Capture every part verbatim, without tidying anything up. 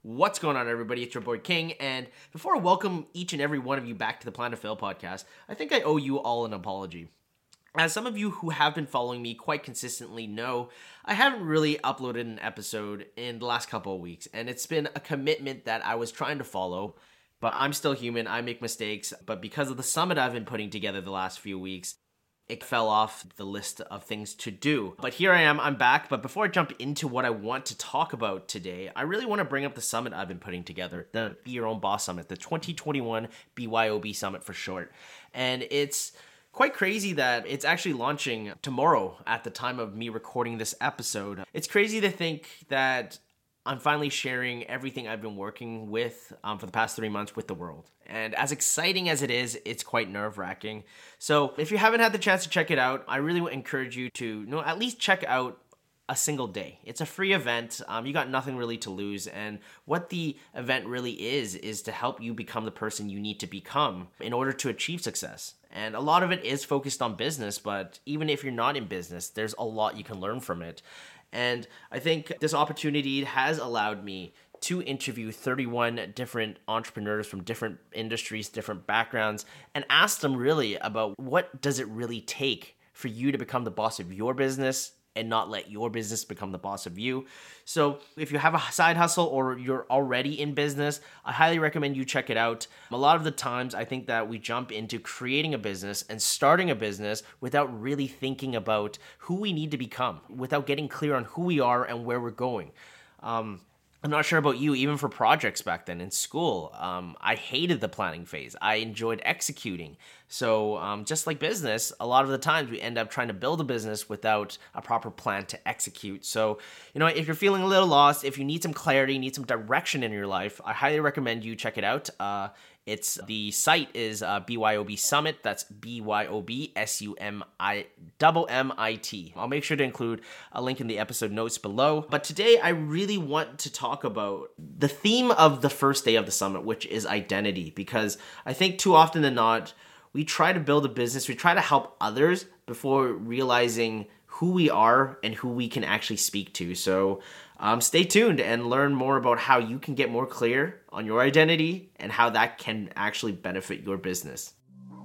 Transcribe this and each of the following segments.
What's going on, everybody? It's your boy King, and before I welcome each and every one of you back to the Plan to Fail podcast, I think I owe you all an apology. As some of you who have been following me quite consistently know, I haven't really uploaded an episode in the last couple of weeks, and it's been a commitment that I was trying to follow, but I'm still human, I make mistakes, but because of the summit I've been putting together the last few weeks, it fell off the list of things to do. But here I am, I'm back. But before I jump into what I want to talk about today, I really want to bring up the summit I've been putting together, the Be Your Own Boss Summit, the twenty twenty-one B Y O B Summit for short. And it's quite crazy that it's actually launching tomorrow at the time of me recording this episode. It's crazy to think that I'm finally sharing everything I've been working with um, for the past three months with the world. And as exciting as it is, it's quite nerve-wracking. So if you haven't had the chance to check it out, I really would encourage you to you know, at least check out a single day. It's a free event. Um, you got nothing really to lose. And what the event really is, is to help you become the person you need to become in order to achieve success. And a lot of it is focused on business, but even if you're not in business, there's a lot you can learn from it. And I think this opportunity has allowed me to interview thirty-one different entrepreneurs from different industries, different backgrounds, and ask them really about what does it really take for you to become the boss of your business and not let your business become the boss of you. So if you have a side hustle or you're already in business, I highly recommend you check it out. A lot of the times, I think that we jump into creating a business and starting a business without really thinking about who we need to become, without getting clear on who we are and where we're going. Um, I'm not sure about you, even for projects back then in school, um, I hated the planning phase. I enjoyed executing. So um, just like business, a lot of the times we end up trying to build a business without a proper plan to execute. So, you know, if you're feeling a little lost, if you need some clarity, need some direction in your life, I highly recommend you check it out. Uh, It's the site is uh, B Y O B Summit. That's B Y O B S U M I double M I T. I'll make sure to include a link in the episode notes below. But today I really want to talk about the theme of the first day of the summit, which is identity. Because I think too often than not, we try to build a business, we try to help others before realizing who we are and who we can actually speak to. So um, stay tuned and learn more about how you can get more clear on your identity and how that can actually benefit your business.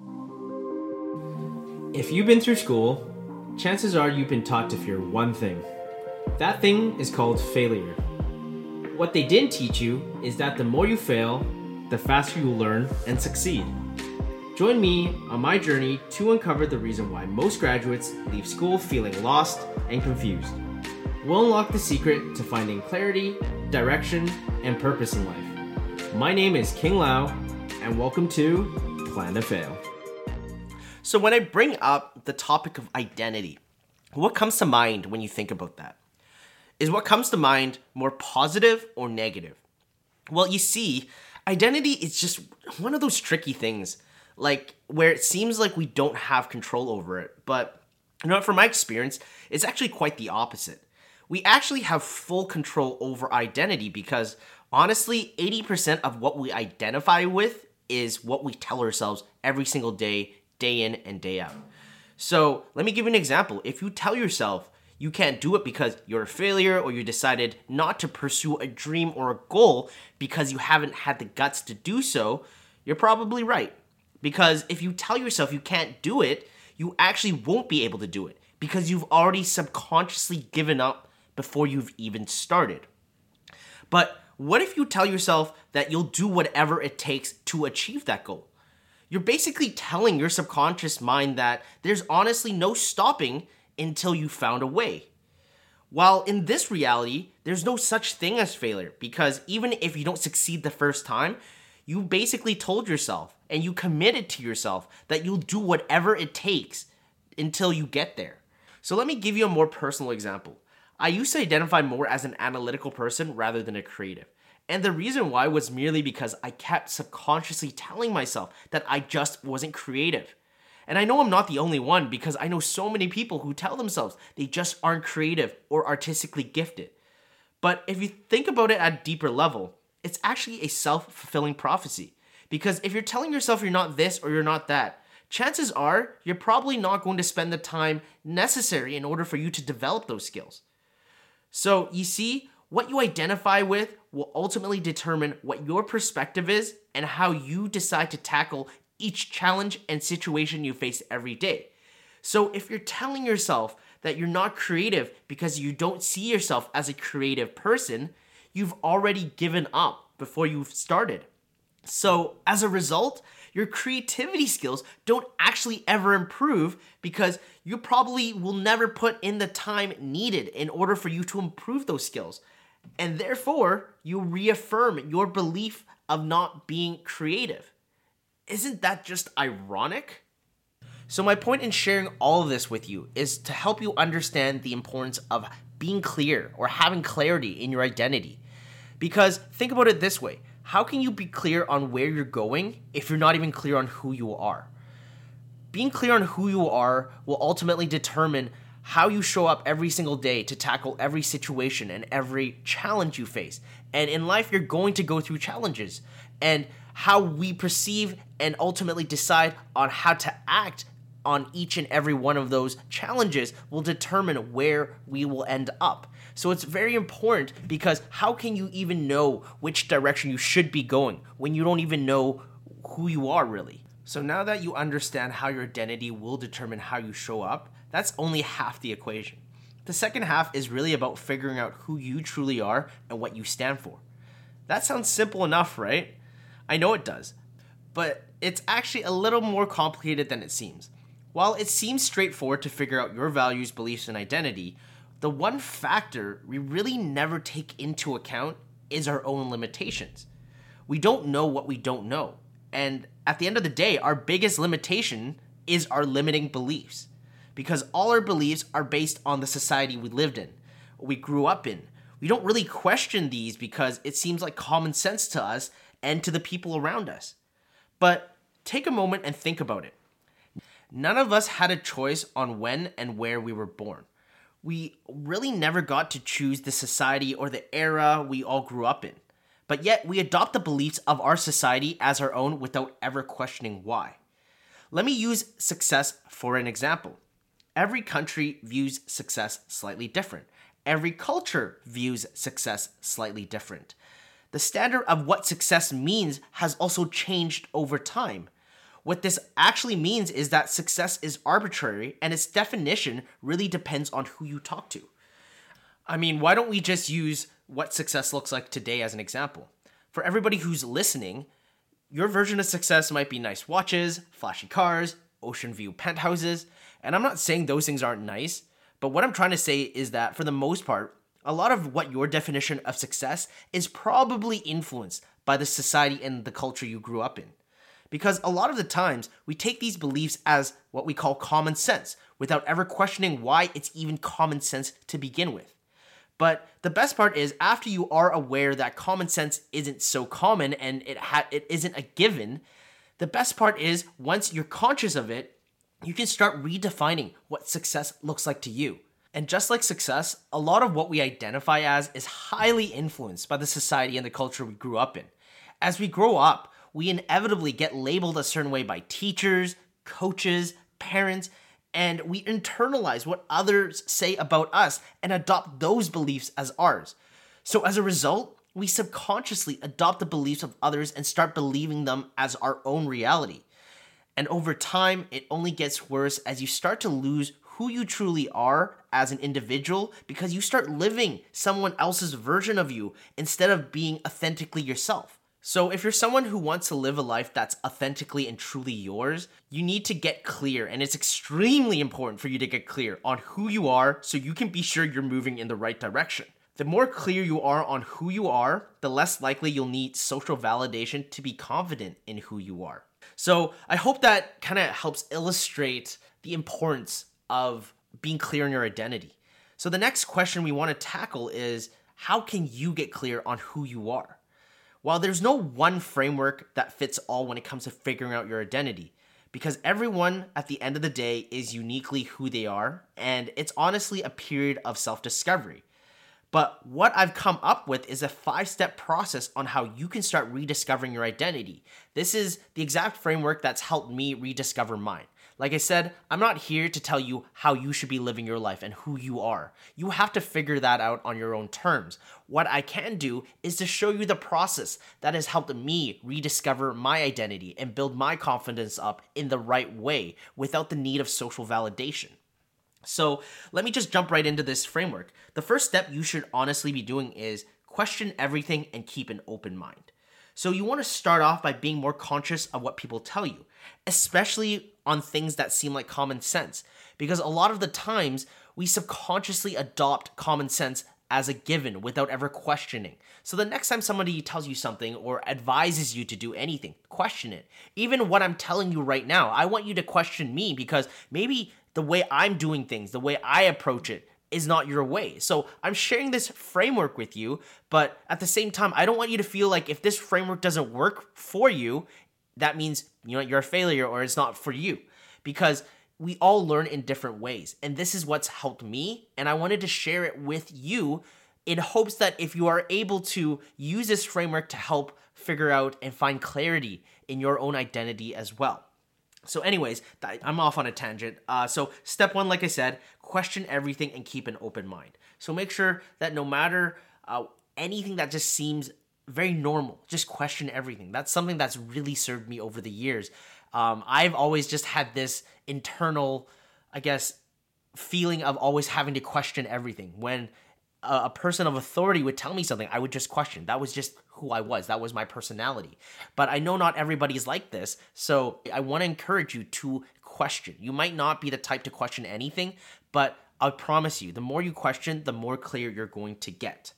If you've been through school, chances are you've been taught to fear one thing. That thing is called failure. What they didn't teach you is that the more you fail, the faster you learn and succeed. Join me on my journey to uncover the reason why most graduates leave school feeling lost and confused. We'll unlock the secret to finding clarity, direction, and purpose in life. My name is King Lau, and welcome to Plan to Fail. So when I bring up the topic of identity, what comes to mind when you think about that? Is what comes to mind more positive or negative? Well, you see, identity is just one of those tricky things. Like, where it seems like we don't have control over it. But, you know, from my experience, it's actually quite the opposite. We actually have full control over identity because, honestly, eighty percent of what we identify with is what we tell ourselves every single day, day in and day out. So, let me give you an example. If you tell yourself you can't do it because you're a failure or you decided not to pursue a dream or a goal because you haven't had the guts to do so, you're probably right. Because if you tell yourself you can't do it, you actually won't be able to do it because you've already subconsciously given up before you've even started. But what if you tell yourself that you'll do whatever it takes to achieve that goal? You're basically telling your subconscious mind that there's honestly no stopping until you found a way. While in this reality, there's no such thing as failure because even if you don't succeed the first time, you basically told yourself and you committed to yourself that you'll do whatever it takes until you get there. So let me give you a more personal example. I used to identify more as an analytical person rather than a creative. And the reason why was merely because I kept subconsciously telling myself that I just wasn't creative. And I know I'm not the only one because I know so many people who tell themselves they just aren't creative or artistically gifted. But if you think about it at a deeper level, it's actually a self-fulfilling prophecy. Because if you're telling yourself you're not this or you're not that, chances are you're probably not going to spend the time necessary in order for you to develop those skills. So you see, What you identify with will ultimately determine what your perspective is and how you decide to tackle each challenge and situation you face every day. So if you're telling yourself that you're not creative because you don't see yourself as a creative person, you've already given up before you've started. So as a result, your creativity skills don't actually ever improve because you probably will never put in the time needed in order for you to improve those skills. And therefore, you reaffirm your belief of not being creative. Isn't that just ironic? So my point in sharing all of this with you is to help you understand the importance of being clear or having clarity in your identity. Because think about it this way. How can you be clear on where you're going if you're not even clear on who you are? Being clear on who you are will ultimately determine how you show up every single day to tackle every situation and every challenge you face. And in life, you're going to go through challenges. And how we perceive and ultimately decide on how to act on each and every one of those challenges will determine where we will end up. So it's very important because how can you even know which direction you should be going when you don't even know who you are really? So now that you understand how your identity will determine how you show up, that's only half the equation. The second half is really about figuring out who you truly are and what you stand for. That sounds simple enough, right? I know it does, but it's actually a little more complicated than it seems. While it seems straightforward to figure out your values, beliefs, and identity, the one factor we really never take into account is our own limitations. We don't know what we don't know. And at the end of the day, our biggest limitation is our limiting beliefs. Because all our beliefs are based on the society we lived in, or we grew up in. We don't really question these because it seems like common sense to us and to the people around us. But take a moment and think about it. None of us had a choice on when and where we were born. We really never got to choose the society or the era we all grew up in. But yet we adopt the beliefs of our society as our own without ever questioning why. Let me use success for an example. Every country views success slightly different. Every culture views success slightly different. The standard of what success means has also changed over time. What this actually means is that success is arbitrary and its definition really depends on who you talk to. I mean, why don't we just use what success looks like today as an example? For everybody who's listening, your version of success might be nice watches, flashy cars, ocean view penthouses, and I'm not saying those things aren't nice, but what I'm trying to say is that for the most part, a lot of what your definition of success is probably influenced by the society and the culture you grew up in. Because a lot of the times, we take these beliefs as what we call common sense, without ever questioning why it's even common sense to begin with. But the best part is, after you are aware that common sense isn't so common and it ha- it isn't a given, the best part is, once you're conscious of it, you can start redefining what success looks like to you. And just like success, a lot of what we identify as is highly influenced by the society and the culture we grew up in. As we grow up, we inevitably get labeled a certain way by teachers, coaches, parents, and we internalize what others say about us and adopt those beliefs as ours. So as a result, we subconsciously adopt the beliefs of others and start believing them as our own reality. And over time, it only gets worse as you start to lose who you truly are as an individual because you start living someone else's version of you instead of being authentically yourself. So if you're someone who wants to live a life that's authentically and truly yours, you need to get clear, and it's extremely important for you to get clear on who you are so you can be sure you're moving in the right direction. The more clear you are on who you are, the less likely you'll need social validation to be confident in who you are. So I hope that kind of helps illustrate the importance of being clear on your identity. So the next question we want to tackle is, how can you get clear on who you are? While there's no one framework that fits all when it comes to figuring out your identity, because everyone at the end of the day is uniquely who they are, and it's honestly a period of self-discovery. But what I've come up with is a five-step process on how you can start rediscovering your identity. This is the exact framework that's helped me rediscover mine. Like I said, I'm not here to tell you how you should be living your life and who you are. You have to figure that out on your own terms. What I can do is to show you the process that has helped me rediscover my identity and build my confidence up in the right way without the need of social validation. So let me just jump right into this framework. The first step you should honestly be doing is question everything and keep an open mind. So you want to start off by being more conscious of what people tell you, especially on things that seem like common sense, because a lot of the times we subconsciously adopt common sense as a given without ever questioning. So the next time somebody tells you something or advises you to do anything, question it. Even what I'm telling you right now, I want you to question me because maybe the way I'm doing things, the way I approach it, is not your way. So I'm sharing this framework with you, but at the same time, I don't want you to feel like if this framework doesn't work for you, that means, you know, you're a failure or it's not for you. Because we all learn in different ways. And this is what's helped me. And I wanted to share it with you in hopes that if you are able to use this framework to help figure out and find clarity in your own identity as well. So anyways, I'm off on a tangent. Uh, so step one, like I said, question everything and keep an open mind. So make sure that no matter uh, anything that just seems very normal, just question everything. That's something that's really served me over the years. Um, I've always just had this internal, I guess, feeling of always having to question everything. When a, a person of authority would tell me something, I would just question. That was just who I was. That was my personality. But I know not everybody is like this, so I want to encourage you to question. You might not be the type to question anything, but I promise you, the more you question, the more clear you're going to get.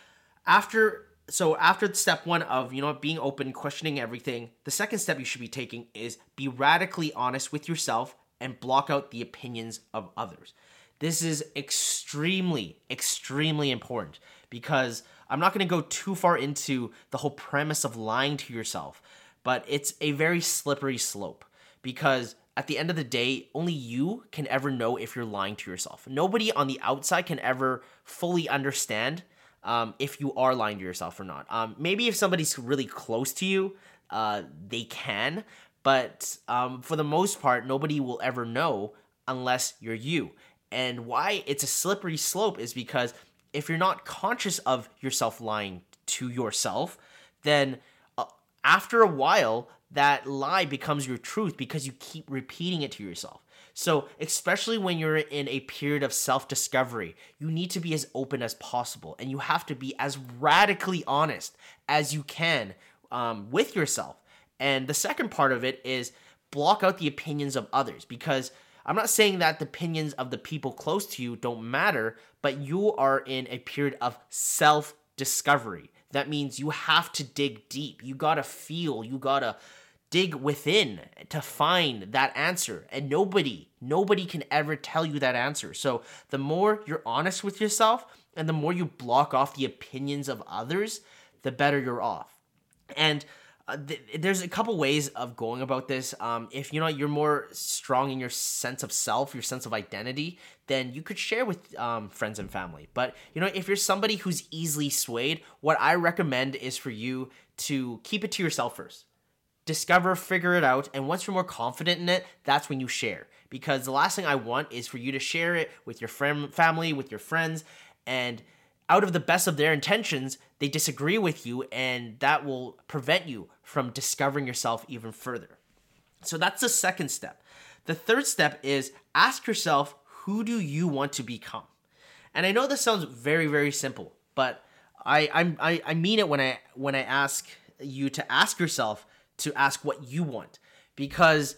After So after step one of, you know, being open, questioning everything, the second step you should be taking is be radically honest with yourself and block out the opinions of others. This is extremely, extremely important because I'm not going to go too far into the whole premise of lying to yourself, but it's a very slippery slope because at the end of the day, only you can ever know if you're lying to yourself. Nobody on the outside can ever fully understand um, if you are lying to yourself or not. Um, maybe if somebody's really close to you, uh, they can, but um, for the most part, nobody will ever know unless you're you. And why it's a slippery slope is because if you're not conscious of yourself lying to yourself, then uh, after a while, that lie becomes your truth because you keep repeating it to yourself. So especially when you're in a period of self-discovery, you need to be as open as possible and you have to be as radically honest as you can um, with yourself. And the second part of it is block out the opinions of others because I'm not saying that the opinions of the people close to you don't matter, but you are in a period of self-discovery. That means you have to dig deep. You gotta feel, you gotta dig within to find that answer. And nobody, nobody can ever tell you that answer. So the more you're honest with yourself and the more you block off the opinions of others, the better you're off. And Uh, th- there's a couple ways of going about this. Um, if you know you're more strong in your sense of self, your sense of identity, then you could share with um, friends and family. But you know, if you're somebody who's easily swayed, what I recommend is for you to keep it to yourself first. Discover, figure it out, and once you're more confident in it, that's when you share. Because the last thing I want is for you to share it with your friend, family, with your friends, and out of the best of their intentions, they disagree with you, and that will prevent you from discovering yourself even further. So that's the second step. The third step is ask yourself, who do you want to become? And I know this sounds very, very simple, but I I'm, I I mean it when I when I ask you to ask yourself to ask what you want, because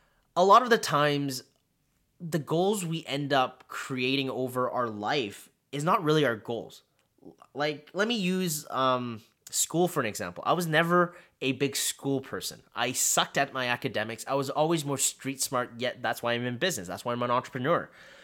a lot of the times the goals we end up creating over our life is not really our goals. Like, let me use um, school for an example. I was never a big school person. I sucked at my academics. I was always more street smart, yet that's why I'm in business. That's why I'm an entrepreneur.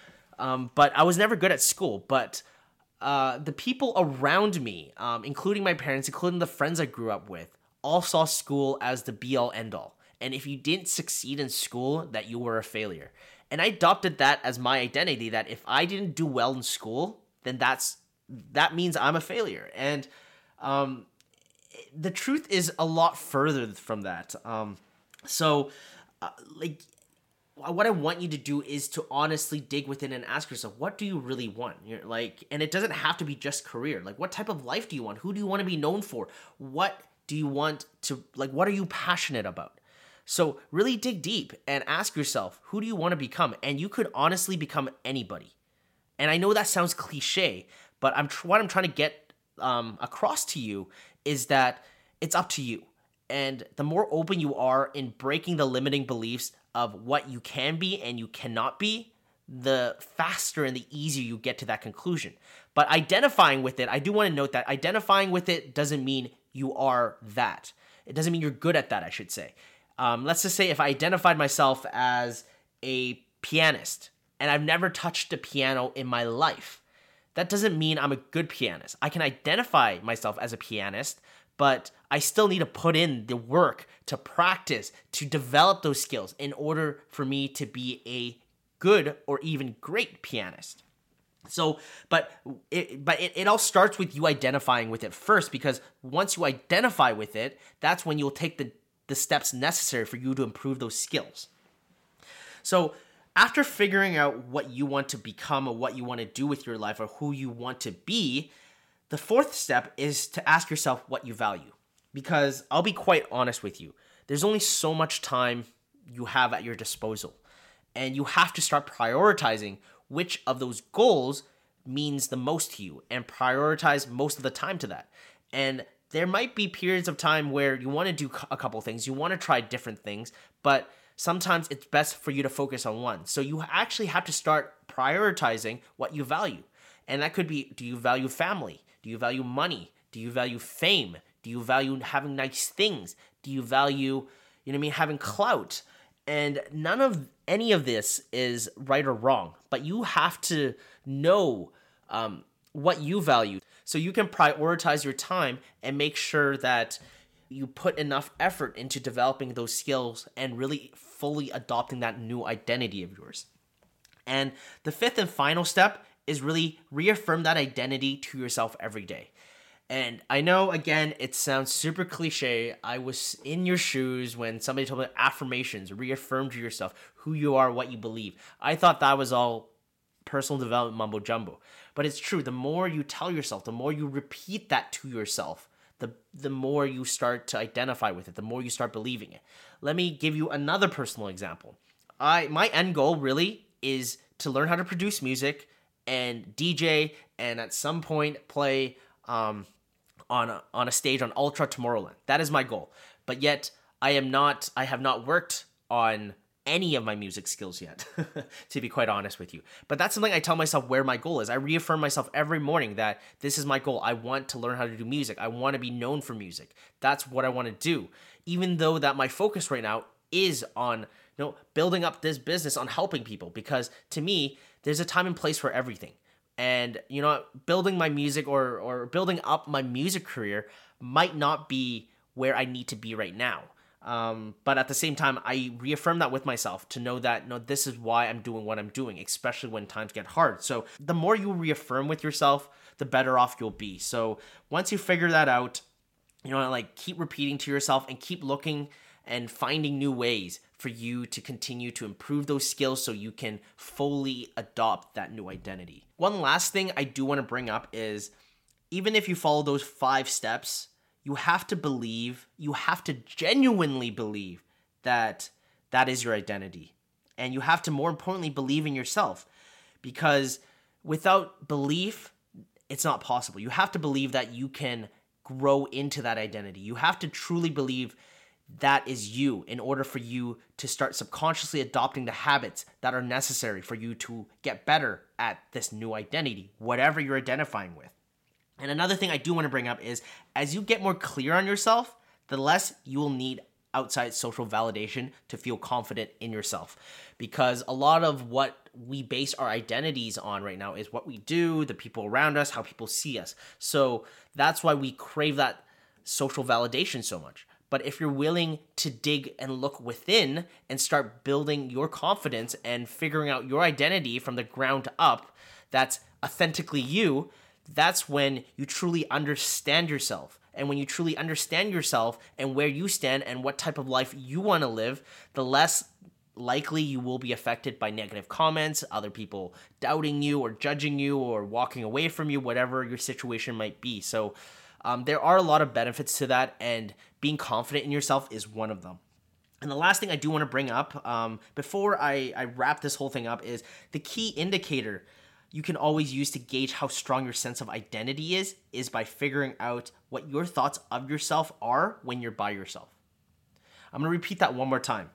Um, but I was never good at school. But uh, the people around me, um, including my parents, including the friends I grew up with, all saw school as the be-all, end-all. And if you didn't succeed in school, that you were a failure. And I adopted that as my identity, that if I didn't do well in school, then that's that means I'm a failure. And um, the truth is a lot further from that. Um, so, uh, like, what I want you to do is to honestly dig within and ask yourself, what do you really want? You're like, and it doesn't have to be just career. Like, what type of life do you want? Who do you want to be known for? What do you want to, like, what are you passionate about? So really dig deep and ask yourself, who do you want to become? And you could honestly become anybody. And I know that sounds cliche, but I'm tr- what I'm trying to get um, across to you is that it's up to you. And the more open you are in breaking the limiting beliefs of what you can be and you cannot be, the faster and the easier you get to that conclusion. But identifying with it, I do want to note that identifying with it doesn't mean you are that. It doesn't mean you're good at that, I should say. Um, let's just say if I identified myself as a pianist and I've never touched a piano in my life, that doesn't mean I'm a good pianist. I can identify myself as a pianist, but I still need to put in the work to practice, to develop those skills in order for me to be a good or even great pianist. So, but it, but it, it all starts with you identifying with it first, because once you identify with it, that's when you'll take the, the steps necessary for you to improve those skills. So after figuring out what you want to become or what you want to do with your life or who you want to be, the fourth step is to ask yourself what you value. Because I'll be quite honest with you, there's only so much time you have at your disposal. And you have to start prioritizing which of those goals means the most to you and prioritize most of the time to that. And there might be periods of time where you want to do a couple things, you want to try different things, but sometimes it's best for you to focus on one. So you actually have to start prioritizing what you value. And that could be, do you value family? Do you value money? Do you value fame? Do you value having nice things? Do you value, you know what I mean, having clout? And none of any of this is right or wrong, but you have to know um, what you value so you can prioritize your time and make sure that you put enough effort into developing those skills and really fully adopting that new identity of yours. And the fifth and final step is really reaffirm that identity to yourself every day. And I know, again, it sounds super cliche. I was in your shoes when somebody told me affirmations, reaffirm to yourself who you are, what you believe. I thought that was all personal development mumbo jumbo. But it's true. The more you tell yourself, the more you repeat that to yourself, the, the more you start to identify with it, the more you start believing it. Let me give you another personal example. I my end goal really is to learn how to produce music and D J and at some point play um, on a, on a stage on Ultra Tomorrowland. That is my goal. But yet I am not, I have not worked on any of my music skills yet, to be quite honest with you. But that's something I tell myself where my goal is. I reaffirm myself every morning that this is my goal. I want to learn how to do music. I want to be known for music. That's what I want to do. Even though that my focus right now is on, you know, building up this business, on helping people, because to me, there's a time and place for everything. And, you know, building my music or or building up my music career might not be where I need to be right now. Um, but at the same time, I reaffirm that with myself to know that, no, this is why I'm doing what I'm doing, especially when times get hard. So the more you reaffirm with yourself, the better off you'll be. So once you figure that out, you know, like keep repeating to yourself and keep looking and finding new ways for you to continue to improve those skills so you can fully adopt that new identity. One last thing I do want to bring up is, even if you follow those five steps, you have to believe, you have to genuinely believe that that is your identity. And you have to, more importantly, believe in yourself. Because without belief, it's not possible. You have to believe that you can grow into that identity. You have to truly believe that is you in order for you to start subconsciously adopting the habits that are necessary for you to get better at this new identity, whatever you're identifying with. And another thing I do want to bring up is, as you get more clear on yourself, the less you will need outside social validation to feel confident in yourself. Because a lot of what we base our identities on right now is what we do, the people around us, how people see us. So that's why we crave that social validation so much. But if you're willing to dig and look within and start building your confidence and figuring out your identity from the ground up, that's authentically you, that's when you truly understand yourself. And when you truly understand yourself and where you stand and what type of life you want to live, the less likely you will be affected by negative comments, other people doubting you or judging you or walking away from you, whatever your situation might be. So um, there are a lot of benefits to that, and being confident in yourself is one of them. And the last thing I do want to bring up um, before I, I wrap this whole thing up is the key indicator you can always use to gauge how strong your sense of identity is, is by figuring out what your thoughts of yourself are when you're by yourself. I'm going to repeat that one more time.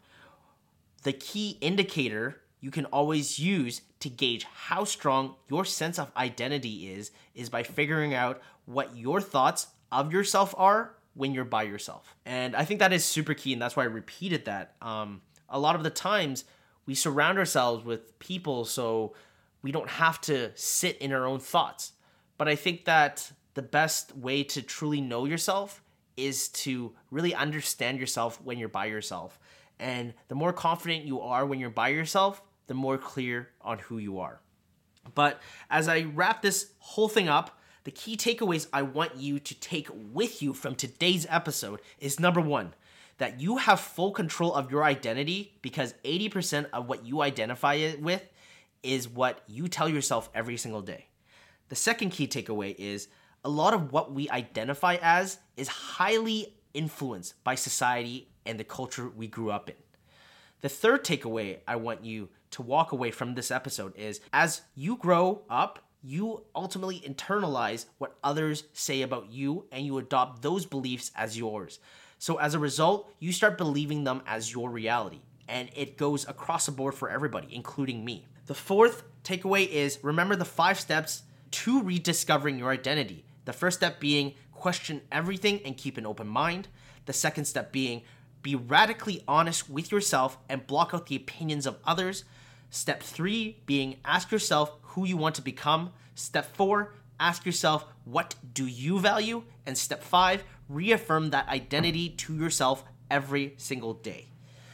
The key indicator you can always use to gauge how strong your sense of identity is, is by figuring out what your thoughts of yourself are when you're by yourself. And I think that is super key, and that's why I repeated that. Um, a lot of the times, we surround ourselves with people so we don't have to sit in our own thoughts. But I think that the best way to truly know yourself is to really understand yourself when you're by yourself. And the more confident you are when you're by yourself, the more clear on who you are. But as I wrap this whole thing up, the key takeaways I want you to take with you from today's episode is number one, that you have full control of your identity because eighty percent of what you identify it with is what you tell yourself every single day. The second key takeaway is a lot of what we identify as is highly influenced by society and the culture we grew up in. The third takeaway I want you to walk away from this episode is as you grow up, you ultimately internalize what others say about you and you adopt those beliefs as yours. So as a result, you start believing them as your reality. And it goes across the board for everybody, including me. The fourth takeaway is remember the five steps to rediscovering your identity. The first step being question everything and keep an open mind. The second step being be radically honest with yourself and block out the opinions of others. Step three being ask yourself who you want to become. Step four, ask yourself what do you value? And step five, reaffirm that identity to yourself every single day.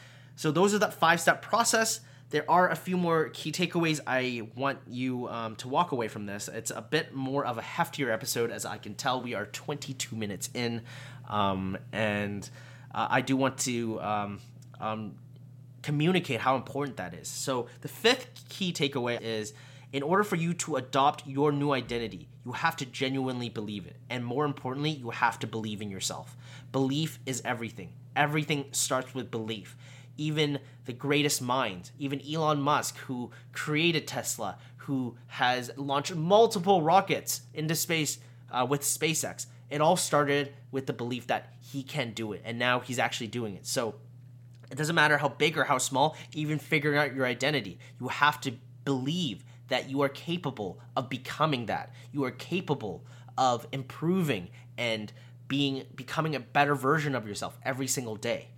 So those are that five-step process. There are a few more key takeaways I want you um, to walk away from this. It's a bit more of a heftier episode, as I can tell we are twenty-two minutes in. Um, and uh, I do want to um, um, communicate how important that is. So the fifth key takeaway is in order for you to adopt your new identity, you have to genuinely believe it. And more importantly, you have to believe in yourself. Belief is everything. Everything starts with belief. Even the greatest minds, even Elon Musk, who created Tesla, who has launched multiple rockets into space uh, with SpaceX, it all started with the belief that he can do it, and now he's actually doing it. So it doesn't matter how big or how small, even figuring out your identity, you have to believe that you are capable of becoming that. You are capable of improving and being becoming a better version of yourself every single day.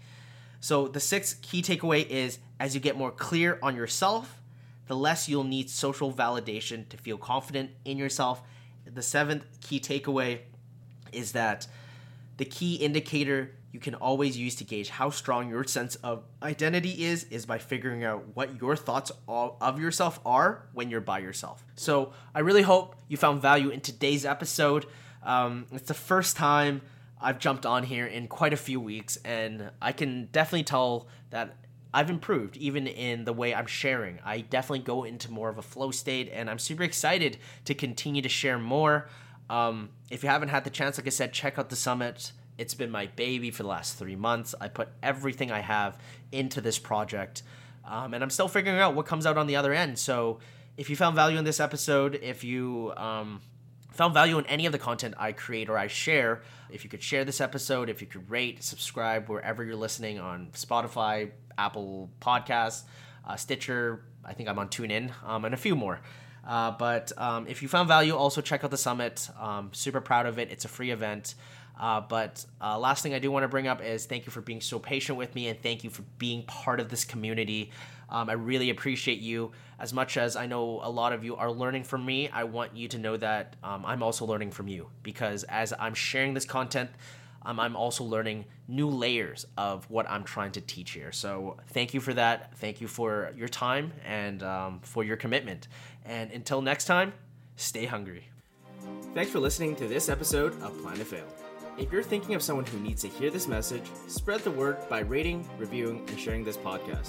So the sixth key takeaway is as you get more clear on yourself, the less you'll need social validation to feel confident in yourself. The seventh key takeaway is that the key indicator you can always use to gauge how strong your sense of identity is, is by figuring out what your thoughts of yourself are when you're by yourself. So I really hope you found value in today's episode. Um, it's the first time I've jumped on here in quite a few weeks, and I can definitely tell that I've improved even in the way I'm sharing. I definitely go into more of a flow state, and I'm super excited to continue to share more. Um, if you haven't had the chance, like I said, check out the summit. It's been my baby for the last three months. I put everything I have into this project, um, and I'm still figuring out what comes out on the other end. So if you found value in this episode, if you um, found value in any of the content I create or I share, if you could share this episode, if you could rate, subscribe wherever you're listening on Spotify, Apple Podcasts, uh, Stitcher, I think I'm on TuneIn, um, and a few more. Uh, but um, if you found value, also check out the summit. Um, super proud of it. It's a free event. Uh, but uh, last thing I do want to bring up is thank you for being so patient with me, and thank you for being part of this community. Um, I really appreciate you. As much as I know a lot of you are learning from me, I want you to know that um, I'm also learning from you, because as I'm sharing this content, um, I'm also learning new layers of what I'm trying to teach here. So thank you for that. Thank you for your time and um, for your commitment. And until next time, stay hungry. Thanks for listening to this episode of Plan to Fail. If you're thinking of someone who needs to hear this message, spread the word by rating, reviewing, and sharing this podcast.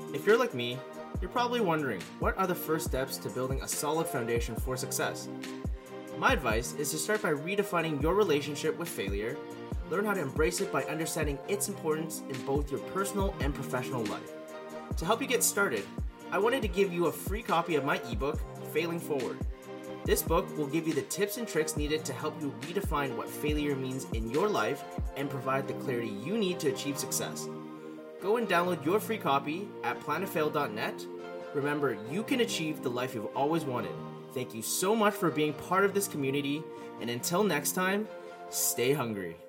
If you're like me, you're probably wondering, what are the first steps to building a solid foundation for success? My advice is to start by redefining your relationship with failure, learn how to embrace it by understanding its importance in both your personal and professional life. To help you get started, I wanted to give you a free copy of my ebook, Failing Forward. This book will give you the tips and tricks needed to help you redefine what failure means in your life and provide the clarity you need to achieve success. Go and download your free copy at plan to fail dot net. Remember, you can achieve the life you've always wanted. Thank you so much for being part of this community, and until next time, stay hungry.